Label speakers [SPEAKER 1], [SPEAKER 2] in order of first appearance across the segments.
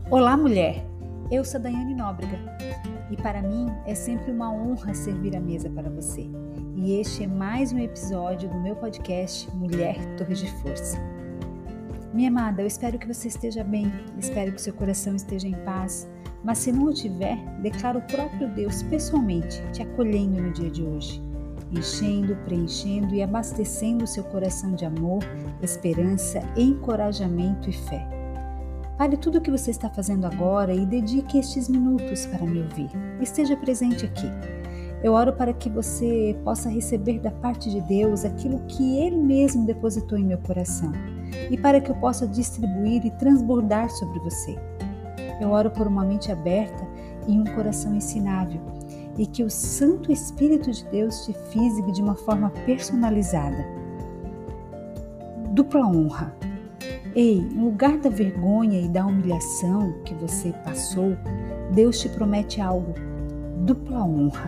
[SPEAKER 1] Olá, mulher! Eu sou Daiane Nóbrega e para mim é sempre uma honra servir a mesa para você. E este é mais um episódio do meu podcast Mulher Torre de Força. Minha amada, eu espero que você esteja bem, espero que seu coração esteja em paz, mas se não o tiver, declaro o próprio Deus pessoalmente te acolhendo no dia de hoje, enchendo, preenchendo e abastecendo o seu coração de amor, esperança, encorajamento e fé. Pare tudo o que você está fazendo agora e dedique estes minutos para me ouvir. Esteja presente aqui. Eu oro para que você possa receber da parte de Deus aquilo que Ele mesmo depositou em meu coração e para que eu possa distribuir e transbordar sobre você. Eu oro por uma mente aberta e um coração ensinável e que o Santo Espírito de Deus te fisgue de uma forma personalizada. Dupla honra. Ei, no lugar da vergonha e da humilhação que você passou, Deus te promete algo, dupla honra.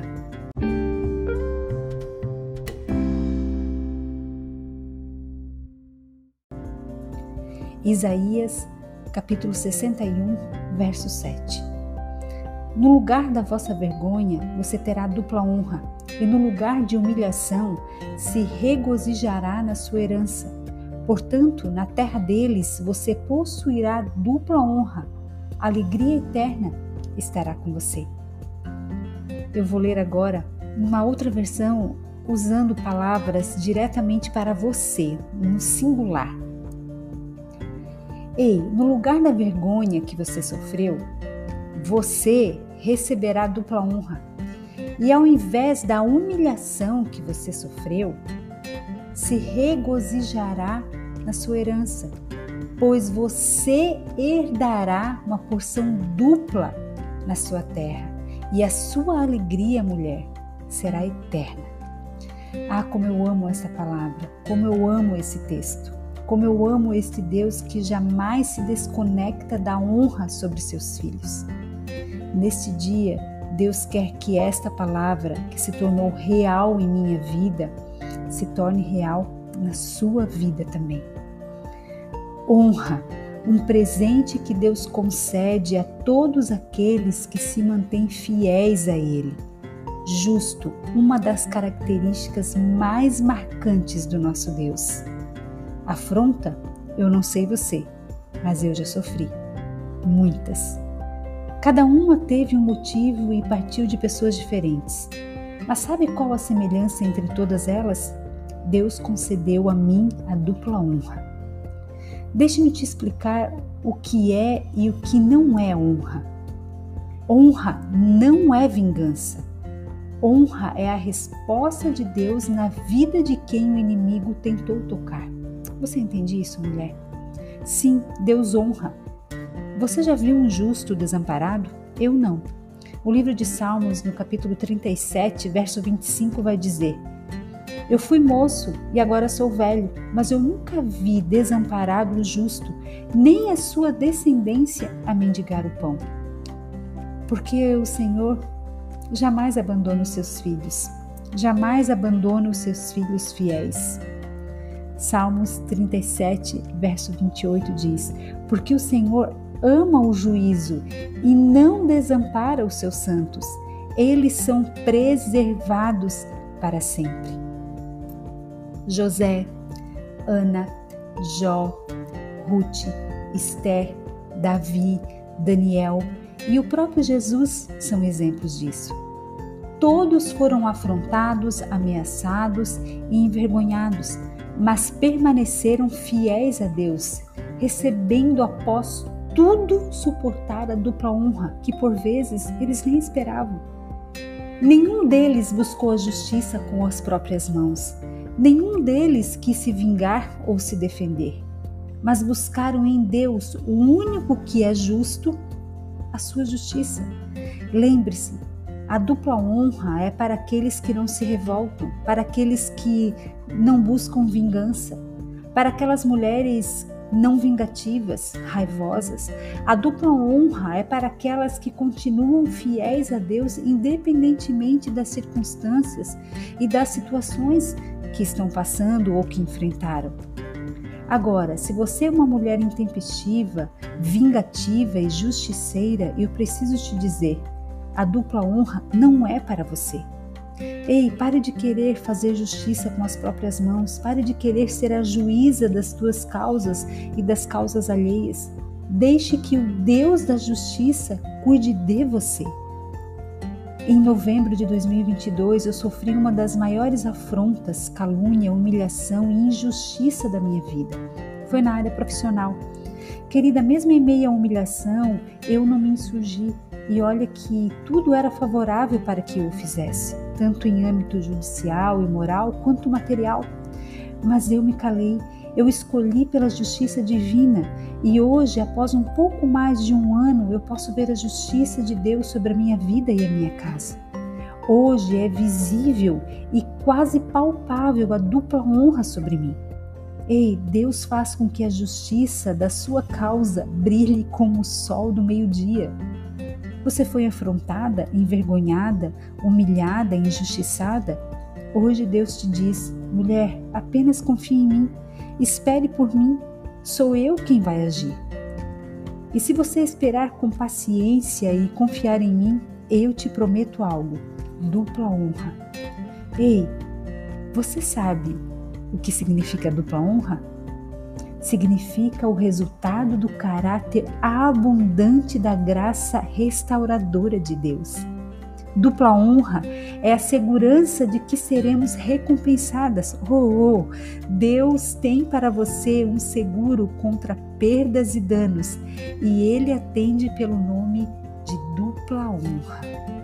[SPEAKER 1] Isaías, capítulo 61, verso 7. No lugar da vossa vergonha, você terá dupla honra, e no lugar de humilhação, se regozijará na sua herança. Portanto, na terra deles você possuirá dupla honra, a alegria eterna estará com você. Eu vou ler agora uma outra versão usando palavras diretamente para você, no singular. Ei, no lugar da vergonha que você sofreu, você receberá dupla honra. E ao invés da humilhação que você sofreu, se regozijará na sua herança, pois você herdará uma porção dupla na sua terra, e a sua alegria, mulher, será eterna. Ah, como eu amo essa palavra, como eu amo esse texto, como eu amo este Deus que jamais se desconecta da honra sobre seus filhos. Neste dia, Deus quer que esta palavra, que se tornou real em minha vida, se torne real na sua vida também. Honra, um presente que Deus concede a todos aqueles que se mantêm fiéis a Ele. Justo, uma das características mais marcantes do nosso Deus. Afronta, eu não sei você, mas eu já sofri. Muitas. Cada uma teve um motivo e partiu de pessoas diferentes. Mas sabe qual a semelhança entre todas elas? Deus concedeu a mim a dupla honra. Deixe-me te explicar o que é e o que não é honra. Honra não é vingança. Honra é a resposta de Deus na vida de quem o inimigo tentou tocar. Você entende isso, mulher? Sim, Deus honra. Você já viu um justo desamparado? Eu não. O livro de Salmos, no capítulo 37, verso 25, vai dizer: Eu fui moço e agora sou velho, mas eu nunca vi desamparado o justo, nem a sua descendência a mendigar o pão. Porque o Senhor jamais abandona os seus filhos, jamais abandona os seus filhos fiéis. Salmos 37, verso 28 diz: Porque o Senhor ama o juízo e não desampara os seus santos, eles são preservados para sempre. José, Ana, Jó, Ruth, Esther, Davi, Daniel e o próprio Jesus são exemplos disso. Todos foram afrontados, ameaçados e envergonhados, mas permaneceram fiéis a Deus, recebendo após tudo suportar a dupla honra que por vezes eles nem esperavam. Nenhum deles buscou a justiça com as próprias mãos. Nenhum deles quis se vingar ou se defender, mas buscaram em Deus, o único que é justo, a sua justiça. Lembre-se, a dupla honra é para aqueles que não se revoltam, para aqueles que não buscam vingança, para aquelas mulheres não vingativas, raivosas. A dupla honra é para aquelas que continuam fiéis a Deus independentemente das circunstâncias e das situações que estão passando ou que enfrentaram. Agora, se você é uma mulher intempestiva, vingativa e justiceira, eu preciso te dizer, a dupla honra não é para você. Ei, pare de querer fazer justiça com as próprias mãos, pare de querer ser a juíza das tuas causas e das causas alheias. Deixe que o Deus da justiça cuide de você. Em novembro de 2022, eu sofri uma das maiores afrontas, calúnia, humilhação e injustiça da minha vida. Foi na área profissional. Querida, mesmo em meio à humilhação, eu não me insurgi. E olha que tudo era favorável para que eu o fizesse, tanto em âmbito judicial e moral quanto material. Mas eu me calei, eu escolhi pela justiça divina e hoje, após um pouco mais de um ano, eu posso ver a justiça de Deus sobre a minha vida e a minha casa. Hoje é visível e quase palpável a dupla honra sobre mim. Ei, Deus faz com que a justiça da sua causa brilhe como o sol do meio-dia. Você foi afrontada, envergonhada, humilhada, injustiçada? Hoje Deus te diz, mulher, apenas confie em mim, espere por mim, sou eu quem vai agir. E se você esperar com paciência e confiar em mim, eu te prometo algo, dupla honra. Ei, você sabe o que significa dupla honra? Significa o resultado do caráter abundante da graça restauradora de Deus. Dupla honra é a segurança de que seremos recompensadas. Deus tem para você um seguro contra perdas e danos e Ele atende pelo nome de dupla honra.